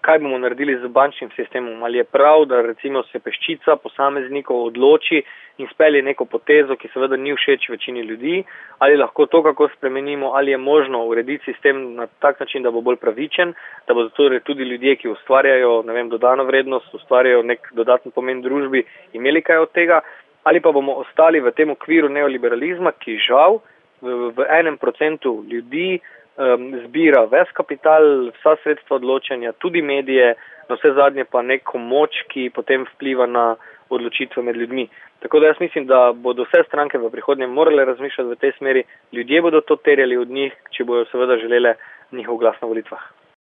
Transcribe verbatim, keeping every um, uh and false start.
kaj bomo naredili z bančnim sistemom. Ali je prav, da recimo se peščica posameznikov odloči in spelje neko potezo, ki seveda ni všeč večini ljudi, ali lahko to kako spremenimo, ali je možno urediti sistem na tak način, da bo bolj pravičen, da bodo torej tudi ljudje, ki ustvarjajo, ne vem, dodano vrednost, ustvarjajo nek dodaten pomen družbi, imeli kaj od tega, ali pa bomo ostali v tem okviru neoliberalizma, ki žal v, v enem procentu ljudi um, zbira ves kapital, vsa sredstva odločanja, tudi medije, na vse zadnje pa neko moč, ki potem vpliva na odločitve med ljudmi. Tako da jaz mislim, da bodo vse stranke v prihodnje morale razmišljati v tej smeri, ljudje bodo to terjali od njih, če bodo seveda želele njihov glas na volitvah.